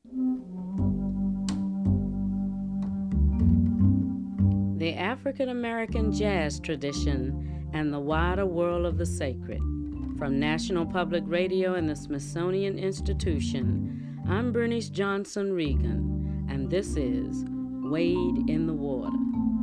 The African American jazz tradition and the wider world of the sacred. From National Public Radio and the Smithsonian Institution, I'm Bernice Johnson Regan, and this is Wade in the Water.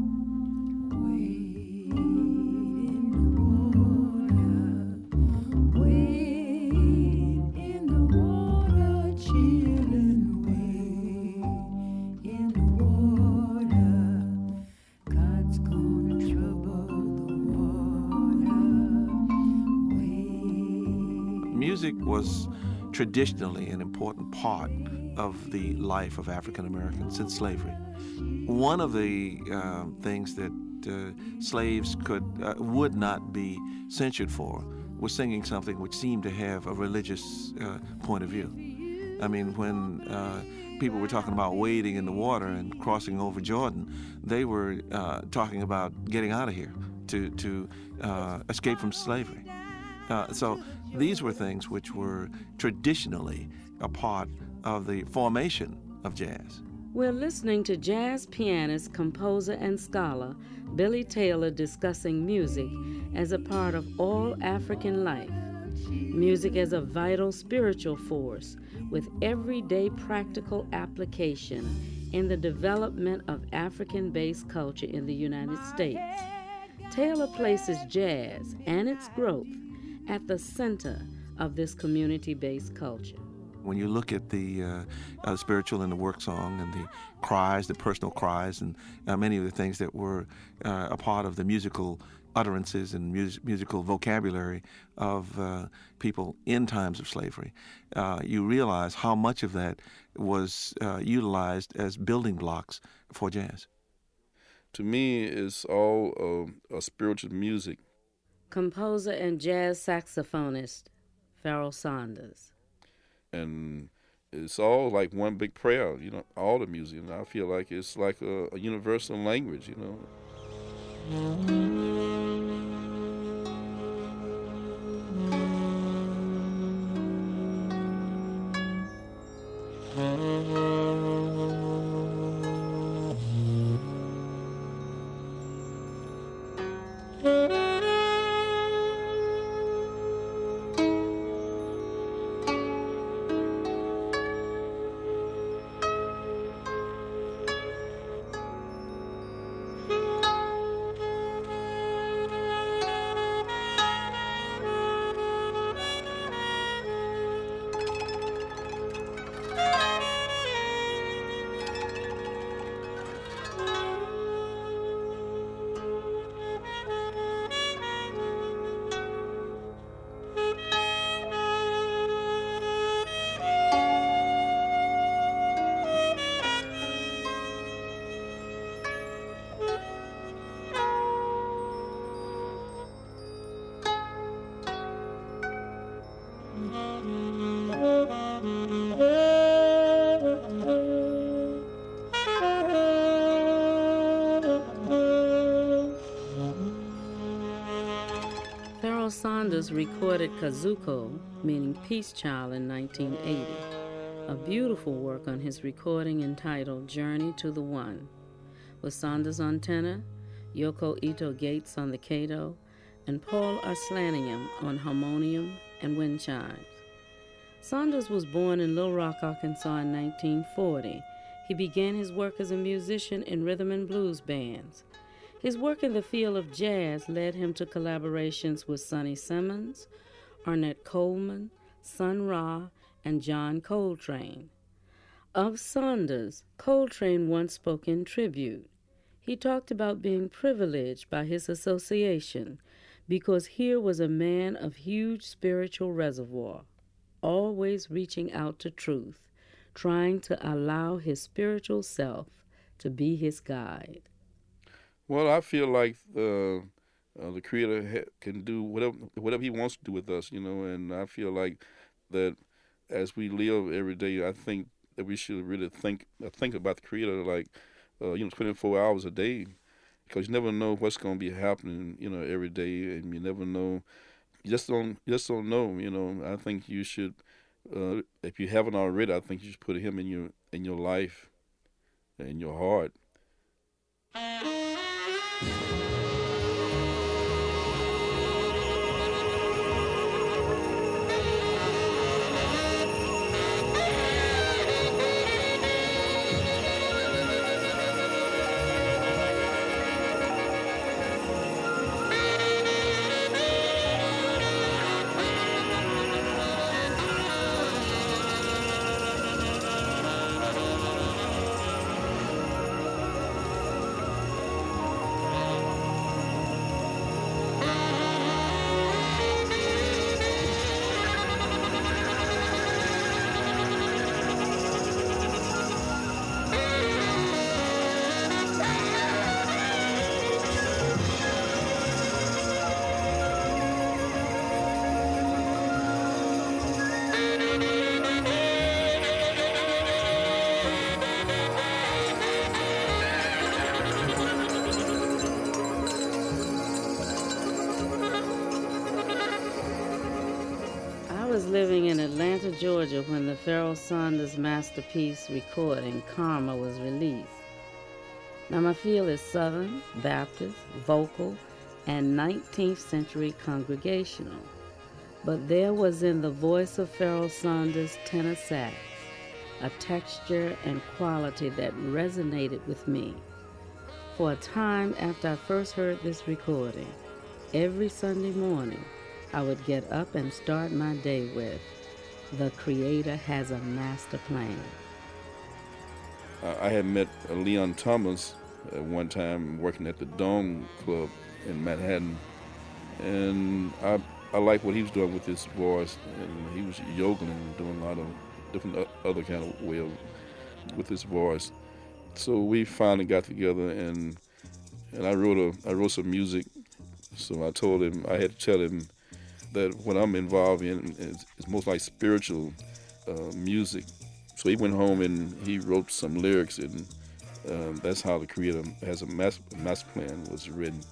Music was traditionally an important part of the life of African Americans since slavery. One of the things that slaves would not be censured for was singing something which seemed to have a religious point of view. I mean, when people were talking about wading in the water and crossing over Jordan, they were talking about getting out of here to escape from slavery. So these were things which were traditionally a part of the formation of jazz. We're listening to jazz pianist, composer, and scholar Billy Taylor discussing music as a part of all African life. Music as a vital spiritual force with everyday practical application in the development of African-based culture in the United States. Taylor places jazz and its growth at the center of this community-based culture. When you look at the spiritual and the work song and the cries, the personal cries, and many of the things that were a part of the musical utterances and musical vocabulary of people in times of slavery, you realize how much of that was utilized as building blocks for jazz. To me, it's all a spiritual music. Composer and jazz saxophonist Pharoah Sanders. And it's all like one big prayer, all the music. And I feel like it's like a universal language, Pharoah Sanders recorded Kazuko, meaning Peace Child, in 1980, a beautiful work on his recording entitled Journey to the One, with Sanders on tenor, Yoko Ito Gates on the Kato, and Paul Arslanian on harmonium and wind chimes. Sanders was born in Little Rock, Arkansas in 1940. He began his work as a musician in rhythm and blues bands. His work in the field of jazz led him to collaborations with Sonny Simmons, Ornette Coleman, Sun Ra, and John Coltrane. Of Sanders, Coltrane once spoke in tribute. He talked about being privileged by his association because here was a man of huge spiritual reservoir, always reaching out to truth, trying to allow his spiritual self to be his guide. Well, I feel like the Creator can do whatever He wants to do with us, and I feel like that as we live every day, I think that we should really think about the Creator like 24 hours a day, because you never know what's going to be happening, every day, and you never know. You just don't know. I think you should if you haven't already, I think you should put him in your life, in your heart. I was living in Atlanta, Georgia when the Pharoah Sanders masterpiece recording, Karma, was released. Now, my field is Southern, Baptist, vocal, and 19th century congregational. But there was in the voice of Pharoah Sanders' tenor sax a texture and quality that resonated with me. For a time after I first heard this recording, every Sunday morning, I would get up and start my day with, "The Creator has a master plan." I had met Leon Thomas at one time working at the Dome Club in Manhattan, and I liked what he was doing with his voice, and he was yodeling and doing a lot of different other kind of way with his voice. So we finally got together, and I wrote some music. So I told him, I had to tell him that what I'm involved in is most like spiritual music. So he went home and he wrote some lyrics, and that's how The Creator Has a Master Plan was written.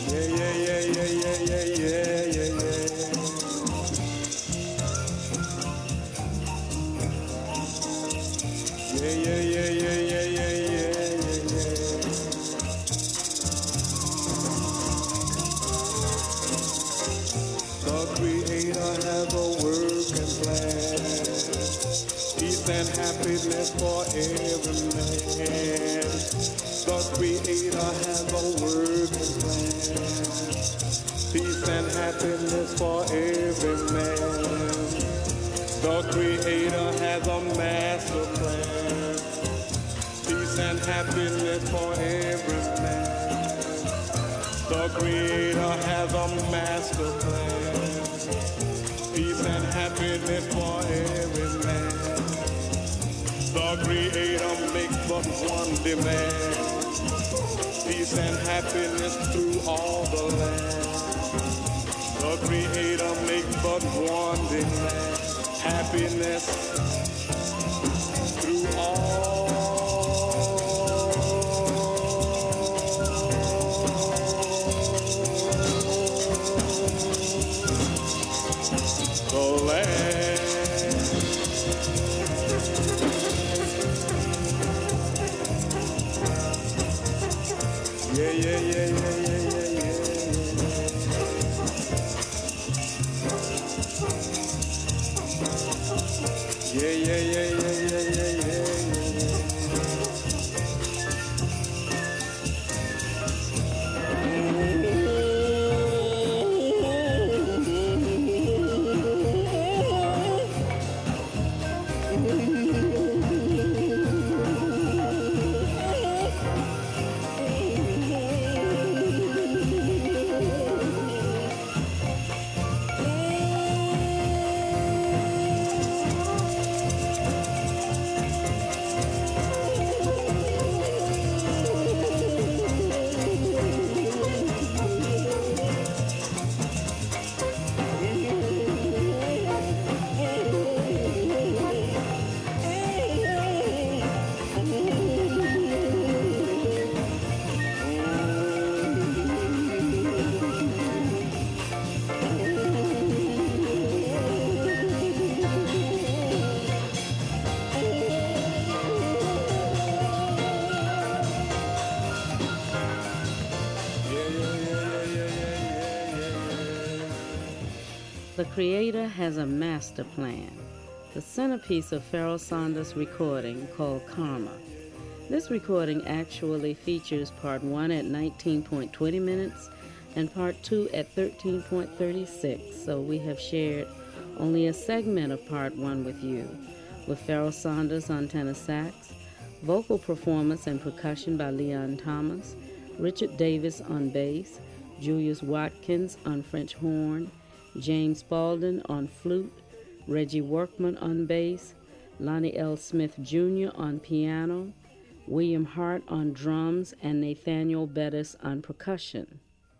Yeah, yeah, yeah, yeah, yeah, yeah, yeah, yeah, yeah. Yeah, yeah, yeah, yeah, yeah, yeah, yeah, yeah. The Creator has a working plan. Peace and happiness for every man. The Creator has a working plan. Peace and happiness for every man. The Creator has a master plan. Peace and happiness for every man. The Creator has a master plan. Peace and happiness for every man. The Creator makes but one demand. Peace and happiness through all the land. The Creator makes but one demand. Happiness through all the land. Yeah, yeah, yeah, yeah, yeah, yeah, yeah. Yeah, yeah, yeah, yeah, yeah, yeah, yeah, The Creator has a master plan, the centerpiece of Pharoah Sanders' recording called Karma. This recording actually features part 1 at 19.20 minutes and part 2 at 13.36, so we have shared only a segment of part 1 with you, with Pharoah Sanders on tenor sax, vocal performance and percussion by Leon Thomas, Richard Davis on bass, Julius Watkins on French horn, James Spaulding on flute, Reggie Workman on bass, Lonnie L. Smith Jr. on piano, William Hart on drums, and Nathaniel Bettis on percussion.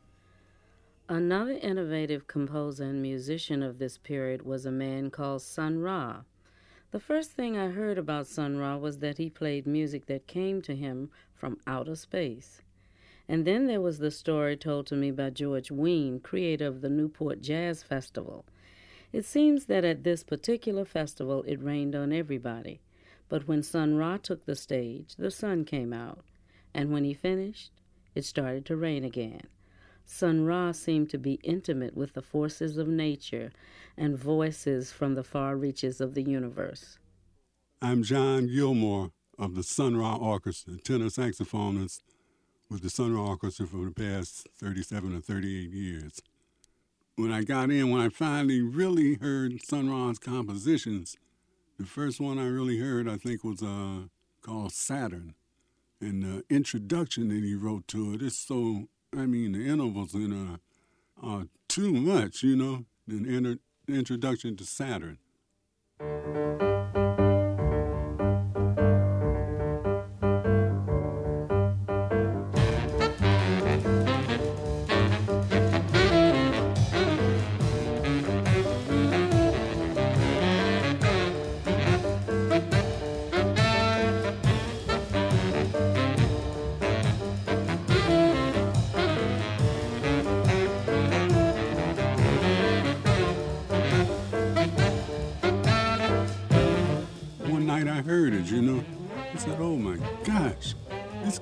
Another innovative composer and musician of this period was a man called Sun Ra. The first thing I heard about Sun Ra was that he played music that came to him from outer space. And then there was the story told to me by George Wein, creator of the Newport Jazz Festival. It seems that at this particular festival it rained on everybody, but when Sun Ra took the stage, the sun came out, and when he finished, it started to rain again. Sun Ra seemed to be intimate with the forces of nature and voices from the far reaches of the universe. I'm John Gilmore of the Sun Ra Orchestra, tenor saxophonist with the Sun Ra Orchestra for the past 37 or 38 years. When I finally really heard Sun Ra's compositions, the first one I really heard, I think, was called Saturn. And the introduction that he wrote to it is so, the intervals in it are too much, the introduction to Saturn.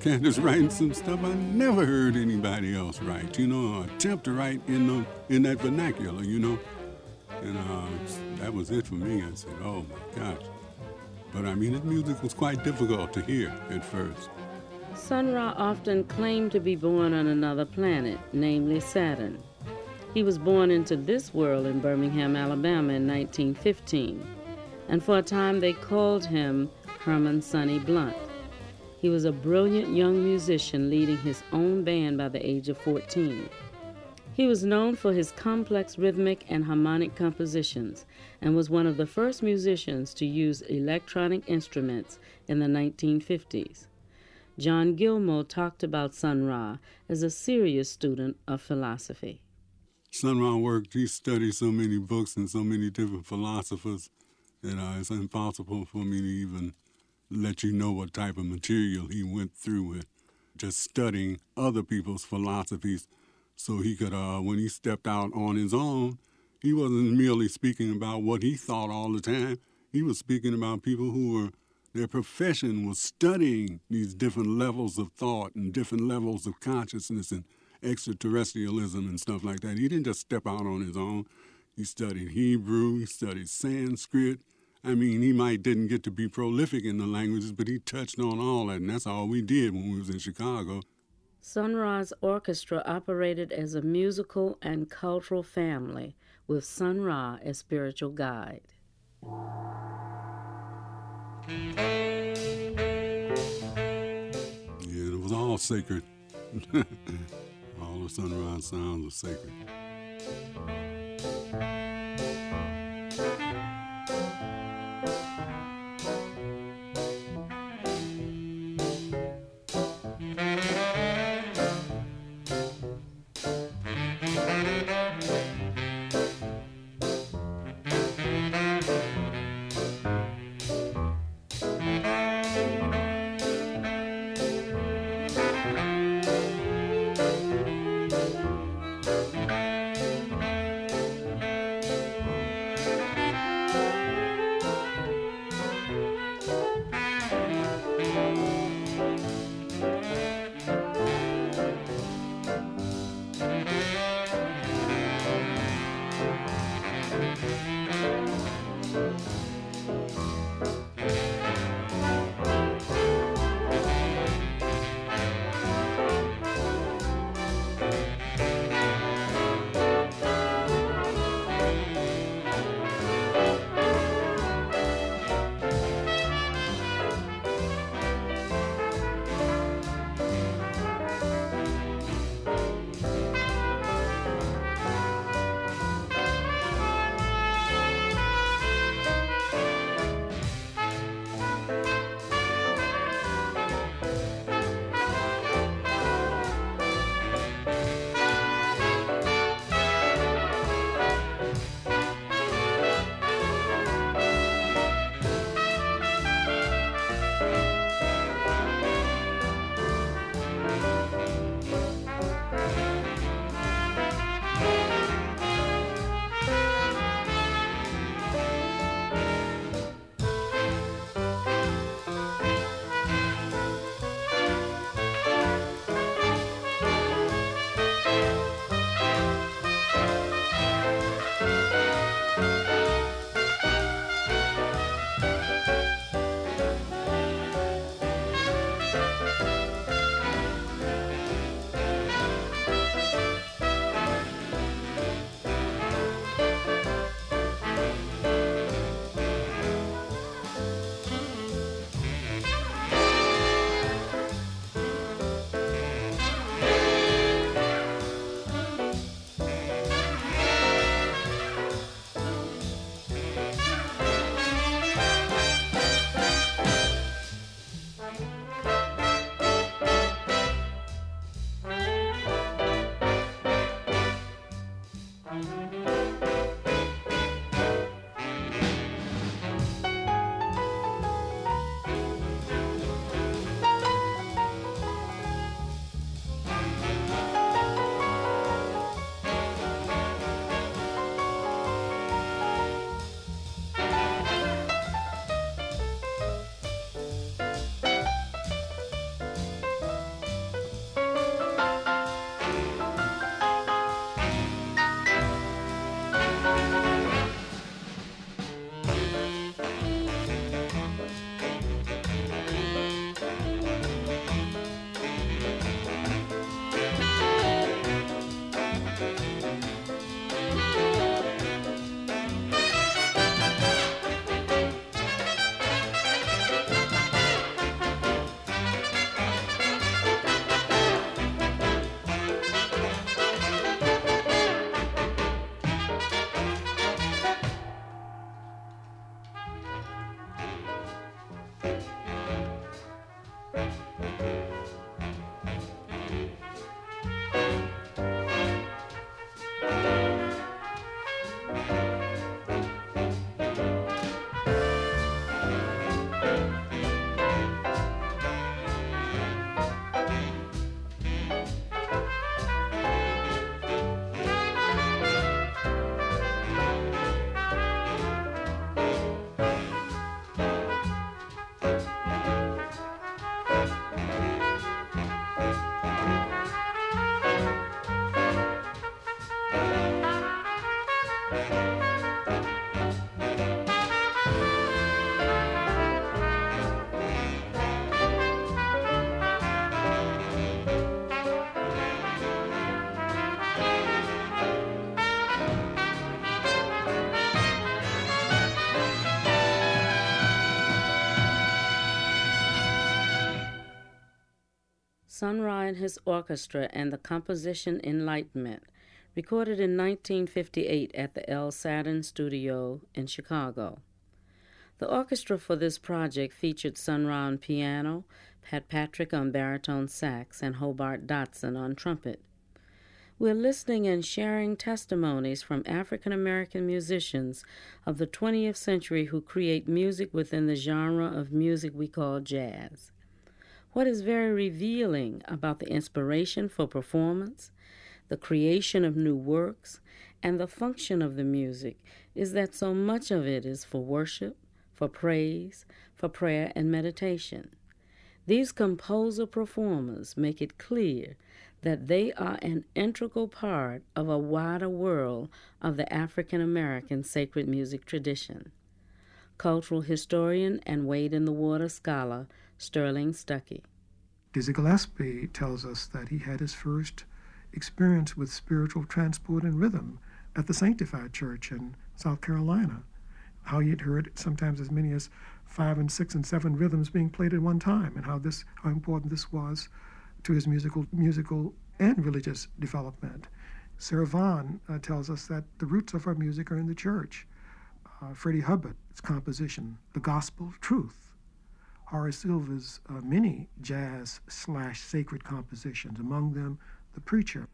Candace writing some stuff I never heard anybody else write, or attempt to write in that vernacular, And that was it for me. I said, oh my gosh. But I mean, his music was quite difficult to hear at first. Sun Ra often claimed to be born on another planet, namely Saturn. He was born into this world in Birmingham, Alabama in 1915, and for a time they called him Herman Sonny Blunt. He was a brilliant young musician leading his own band by the age of 14. He was known for his complex rhythmic and harmonic compositions and was one of the first musicians to use electronic instruments in the 1950s. John Gilmore talked about Sun Ra as a serious student of philosophy. Sun Ra worked, he studied so many books and so many different philosophers that it's impossible for me to even let you know what type of material he went through with, just studying other people's philosophies so he could, when he stepped out on his own, he wasn't merely speaking about what he thought all the time. He was speaking about people who their profession was studying these different levels of thought and different levels of consciousness and extraterrestrialism and stuff like that. He didn't just step out on his own. He studied Hebrew, he studied Sanskrit. I mean, he didn't get to be prolific in the languages, but he touched on all that, and that's all we did when we was in Chicago. Sun Ra's orchestra operated as a musical and cultural family, with Sun Ra as spiritual guide. Yeah, it was all sacred. All the Sun Ra sounds were sacred. Sun Ra and his orchestra and the composition Enlightenment, recorded in 1958 at the El Saturn Studio in Chicago. The orchestra for this project featured Sun Ra on piano, Pat Patrick on baritone sax, and Hobart Dotson on trumpet. We're listening and sharing testimonies from African American musicians of the 20th century who create music within the genre of music we call jazz. What is very revealing about the inspiration for performance, the creation of new works, and the function of the music is that so much of it is for worship, for praise, for prayer and meditation. These composer-performers make it clear that they are an integral part of a wider world of the African American sacred music tradition. Cultural historian and Wade in the Water scholar Sterling Stuckey. Dizzy Gillespie tells us that he had his first experience with spiritual transport and rhythm at the Sanctified Church in South Carolina. How he had heard sometimes as many as 5 and 6 and 7 rhythms being played at one time, and how important this was to his musical and religious development. Sarah Vaughan tells us that the roots of our music are in the church. Freddie Hubbard's composition, The Gospel of Truth. Horace Silver's many jazz/sacred compositions, among them The Preacher.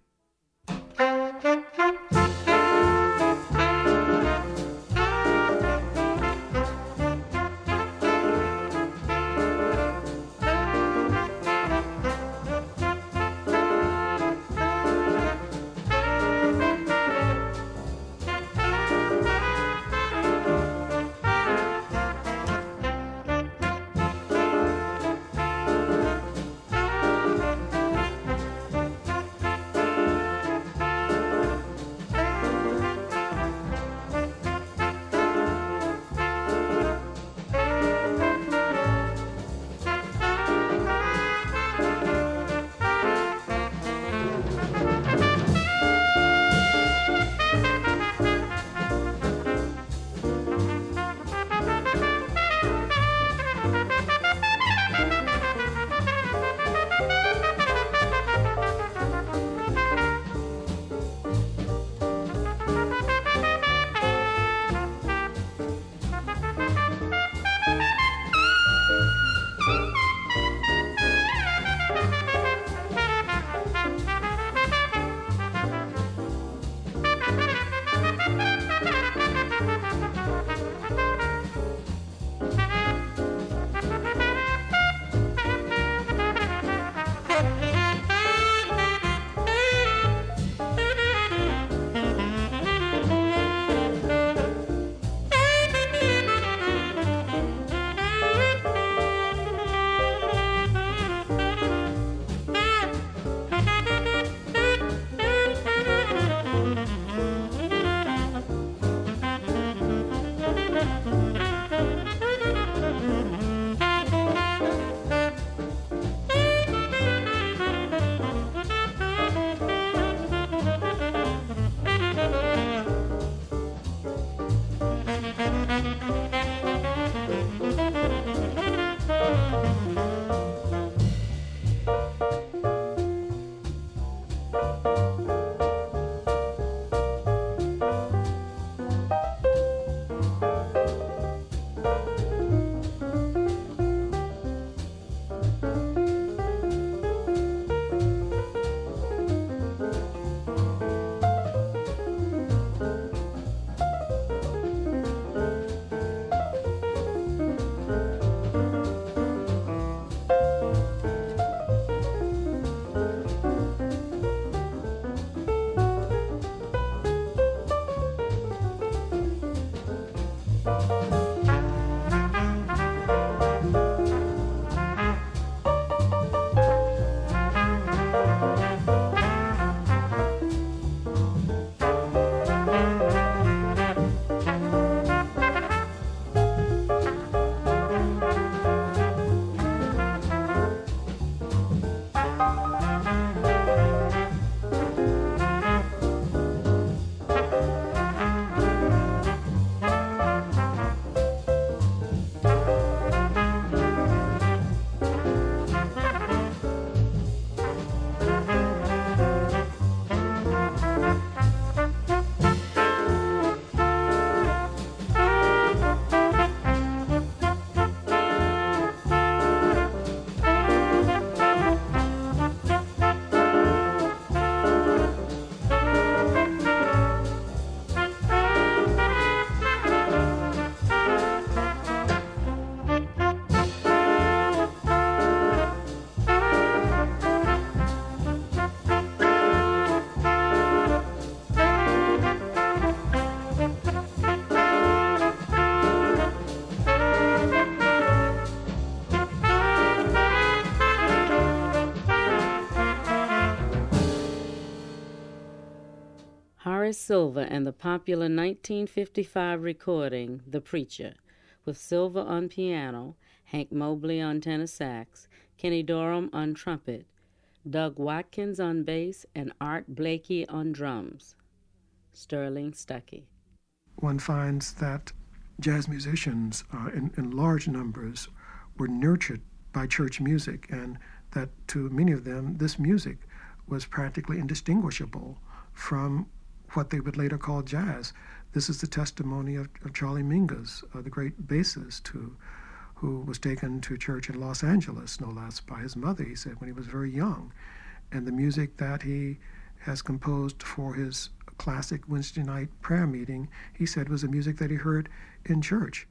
Horace Silver and the popular 1955 recording, The Preacher, with Silver on piano, Hank Mobley on tenor sax, Kenny Dorham on trumpet, Doug Watkins on bass, and Art Blakey on drums. Sterling Stuckey. One finds that jazz musicians in large numbers were nurtured by church music, and that to many of them this music was practically indistinguishable from what they would later call jazz. This is the testimony of Charlie Mingus, the great bassist who was taken to church in Los Angeles, no less, by his mother, he said, when he was very young. And the music that he has composed for his classic Wednesday night prayer meeting, he said was the music that he heard in church.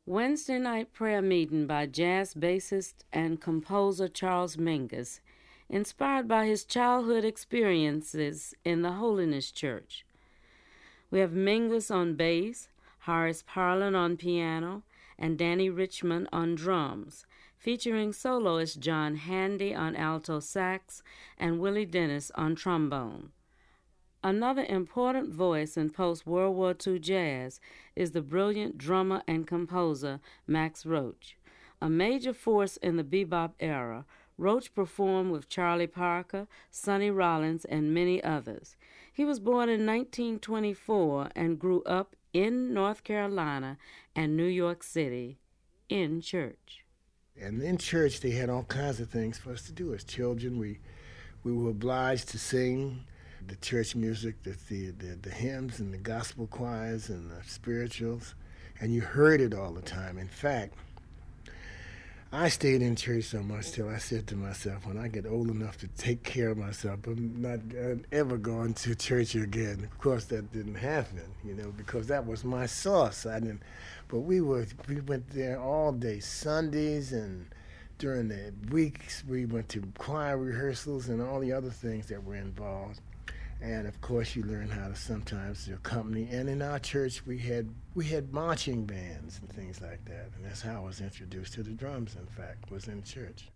Wednesday night prayer meeting by jazz bassist and composer Charles Mingus, inspired by his childhood experiences in the Holiness Church. We have Mingus on bass, Horace Parlin on piano, and Danny Richmond on drums, featuring soloist John Handy on alto sax and Willie Dennis on trombone. Another important voice in post-World War II jazz is the brilliant drummer and composer Max Roach. A major force in the bebop era, Roach performed with Charlie Parker, Sonny Rollins, and many others. He was born in 1924 and grew up in North Carolina and New York City in church. And in church, they had all kinds of things for us to do. As children, we were obliged to sing the church music, the hymns and the gospel choirs and the spirituals, and you heard it all the time. In fact, I stayed in church so much till I said to myself, when I get old enough to take care of myself, I'm not ever going to church again. Of course, that didn't happen, because that was my source. But we went there all day, Sundays, and during the weeks we went to choir rehearsals and all the other things that were involved. And of course, you learn how to sometimes accompany. And in our church, we had marching bands and things like that. And that's how I was introduced to the drums. In fact, was in church.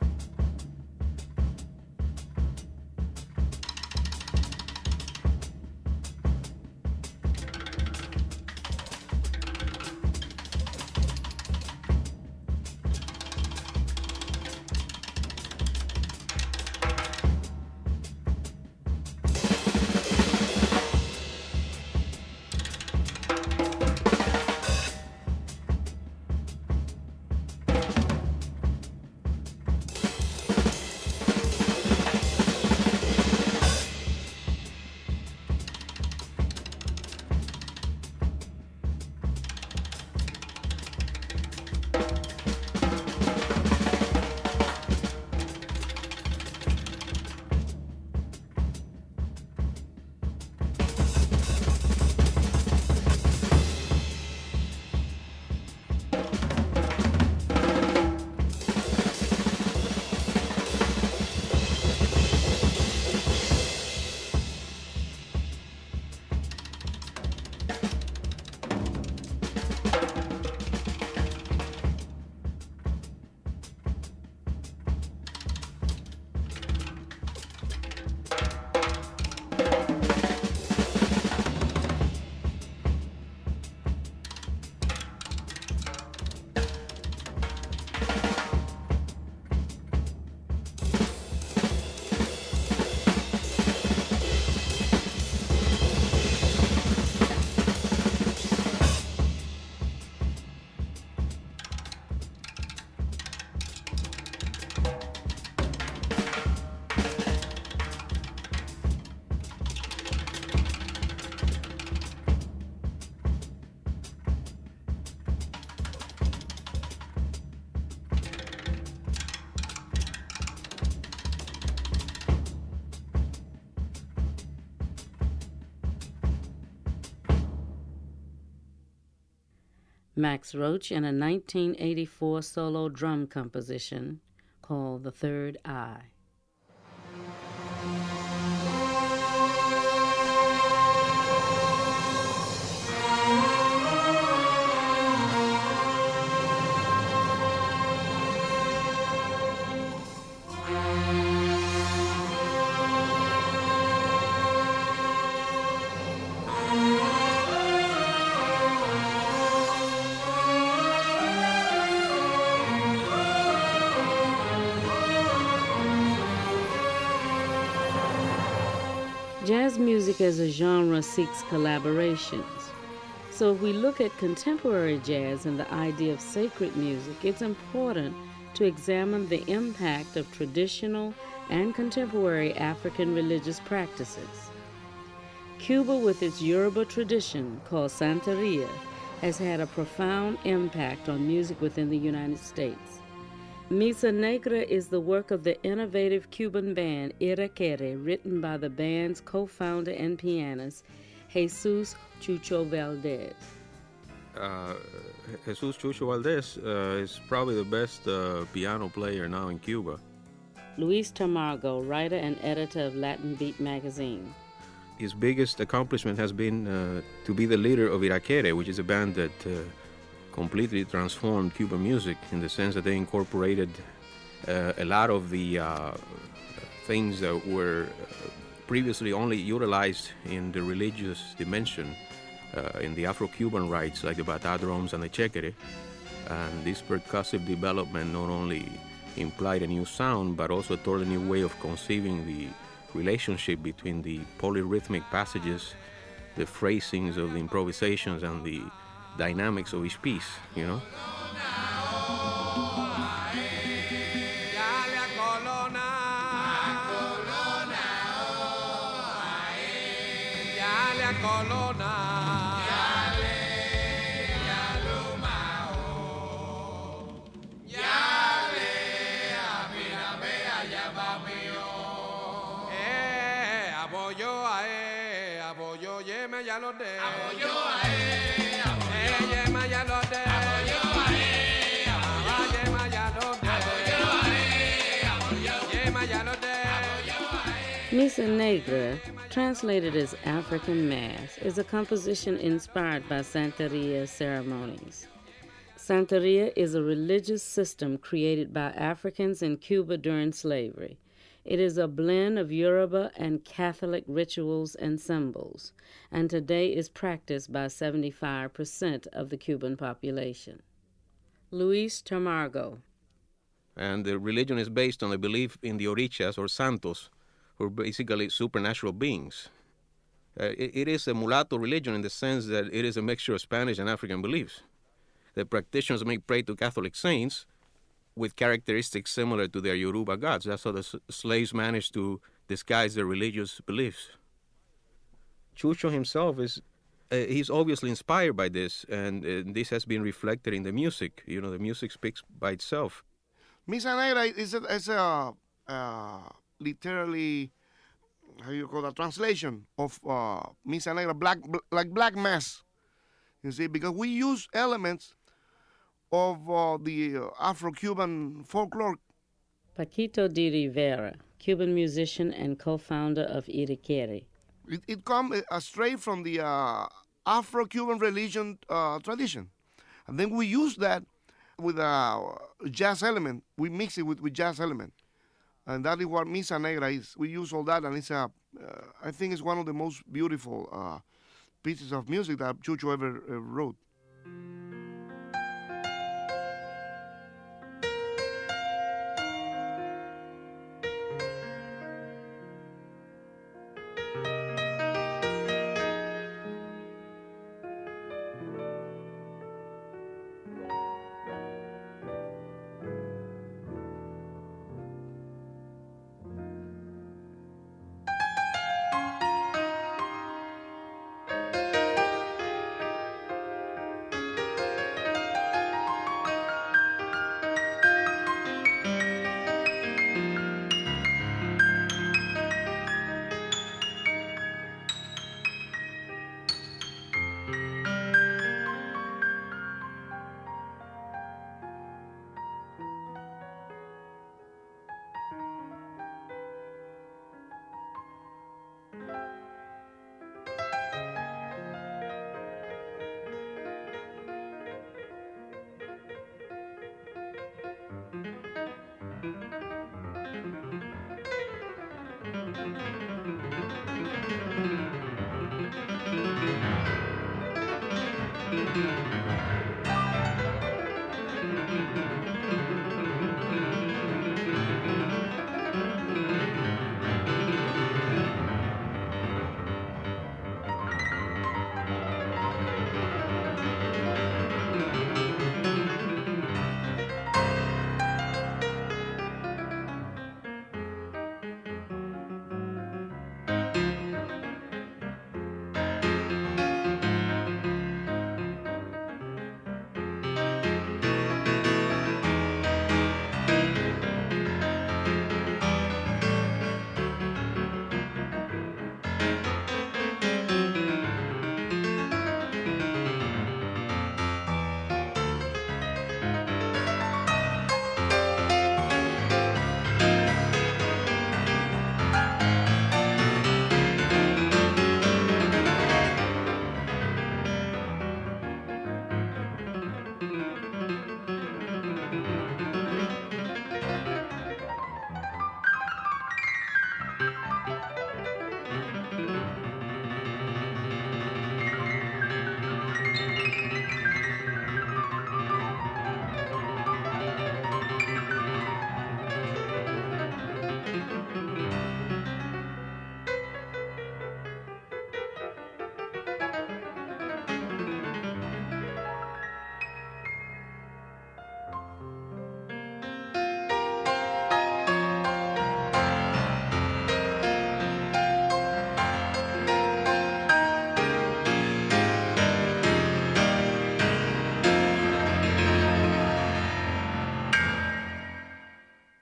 Max Roach in a 1984 solo drum composition called The Third Eye. Jazz music as a genre seeks collaborations. So if we look at contemporary jazz and the idea of sacred music, it's important to examine the impact of traditional and contemporary African religious practices. Cuba, with its Yoruba tradition called Santeria, has had a profound impact on music within the United States. Misa Negra is the work of the innovative Cuban band Irakere, written by the band's co-founder and pianist, Jesus Chucho Valdez. Jesus Chucho Valdez is probably the best piano player now in Cuba. Luis Tamargo, writer and editor of Latin Beat magazine. His biggest accomplishment has been to be the leader of Irakere, which is a band that completely transformed Cuban music in the sense that they incorporated a lot of the things that were previously only utilized in the religious dimension in the Afro-Cuban rites, like the bata drums and the chekere. And this percussive development not only implied a new sound, but also toward a new way of conceiving the relationship between the polyrhythmic passages, the phrasings of the improvisations, and the dynamics of each piece, you know? Misa Negra, translated as African Mass, is a composition inspired by Santeria ceremonies. Santeria is a religious system created by Africans in Cuba during slavery. It is a blend of Yoruba and Catholic rituals and symbols, and today is practiced by 75% of the Cuban population. Luis Tamargo. And the religion is based on the belief in the Orichas or Santos, who are basically supernatural beings. It is a mulatto religion in the sense that it is a mixture of Spanish and African beliefs. The practitioners may pray to Catholic saints with characteristics similar to their Yoruba gods. That's how the slaves managed to disguise their religious beliefs. Chucho himself he's obviously inspired by this, and this has been reflected in the music. You know, the music speaks by itself. Misa Negra is a literally, how you call that, translation of Misa Negra, black mass. You see, because we use elements of the Afro-Cuban folklore. Paquito de Rivera, Cuban musician and co-founder of Irakere. It comes straight from the Afro-Cuban religion tradition. And then we use that with a jazz element. We mix it with jazz element. And that is what Misa Negra is. We use all that, and it's I think it's one of the most beautiful pieces of music that Chucho ever wrote.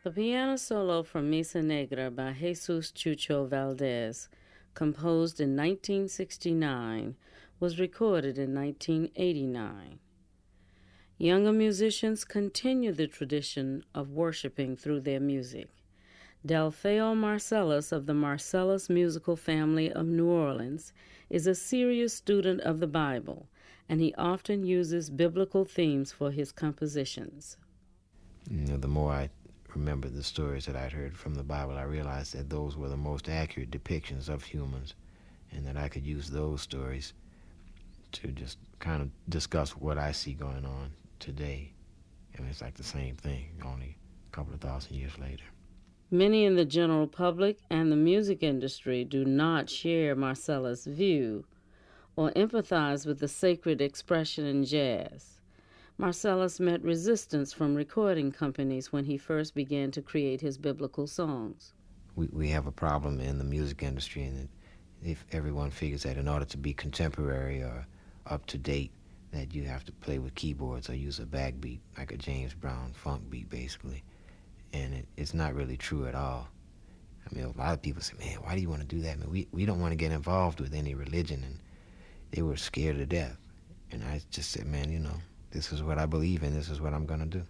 The piano solo from Misa Negra by Jesus Chucho Valdez, composed in 1969, was recorded in 1989. Younger musicians continue the tradition of worshiping through their music. Delfeo Marcellus of the Marcellus musical family of New Orleans is a serious student of the Bible, and he often uses biblical themes for his compositions. The more I remember the stories that I'd heard from the Bible, I realized that those were the most accurate depictions of humans, and that I could use those stories to just kind of discuss what I see going on today. And it's like the same thing, only a couple of thousand years later. Many in the general public and the music industry do not share Marcellus' view or empathize with the sacred expression in jazz. Marcellus met resistance from recording companies when he first began to create his biblical songs. We have a problem in the music industry, and if everyone figures that in order to be contemporary or up to date, that you have to play with keyboards or use a backbeat, like a James Brown funk beat, basically. And it's not really true at all. I mean, a lot of people say, man, why do you want to do that? Man, we don't want to get involved with any religion, and they were scared to death. And I just said, man, you know, this is what I believe in, this is what I'm going to do.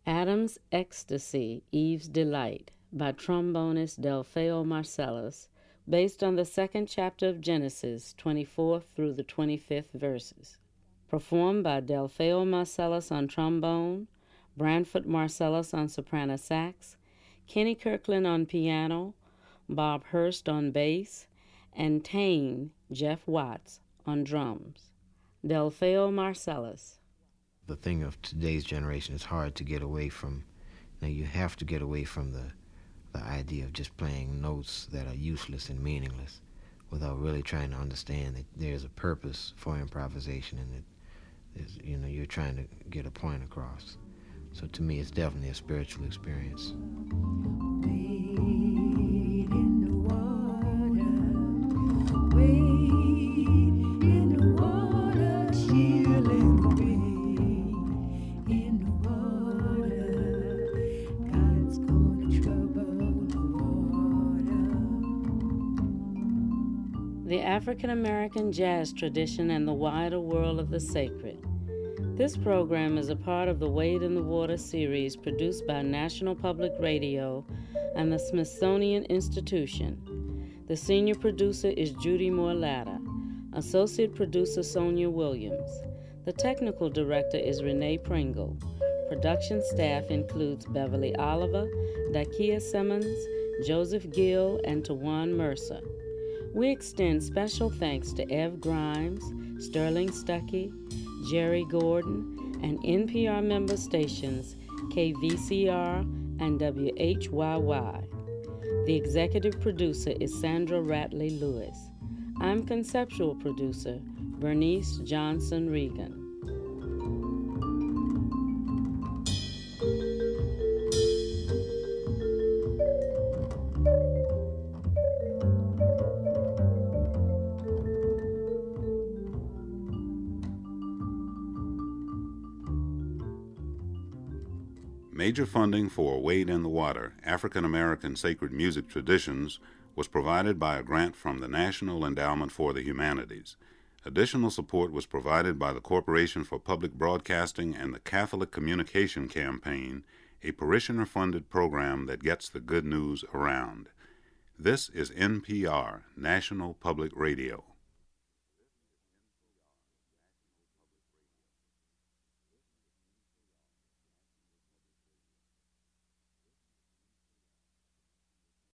Adam's Ecstasy, Eve's Delight by trombonist Delfeo Marcellus, based on the second chapter of Genesis, 24th through the 25th verses. Performed by Delfeo Marcellus on trombone, Branford Marcellus on soprano sax, Kenny Kirkland on piano, Bob Hurst on bass, and Tane Jeff Watts on drums. Delfeo Marcellus. The thing of today's generation is hard to get away from. Now you have to get away from the idea of just playing notes that are useless and meaningless without really trying to understand that there's a purpose for improvisation and that you're trying to get a point across. So to me, it's definitely a spiritual experience. The African American jazz tradition and the wider world of the sacred. This program is a part of the Wade in the Water series produced by National Public Radio and the Smithsonian Institution. The senior producer is Judy Moore Latta, associate producer Sonia Williams. The technical director is Renee Pringle. Production staff includes Beverly Oliver, Dakia Simmons, Joseph Gill, and Tawan Mercer. We extend special thanks to Ev Grimes, Sterling Stuckey, Jerry Gordon, and NPR member stations KVCR and WHYY. The executive producer is Sandra Ratley Lewis. I'm conceptual producer Bernice Johnson Regan. Major funding for Wade in the Water, African American Sacred Music Traditions was provided by a grant from the National Endowment for the Humanities. Additional support was provided by the Corporation for Public Broadcasting and the Catholic Communication Campaign, a parishioner-funded program that gets the good news around. This is NPR, National Public Radio.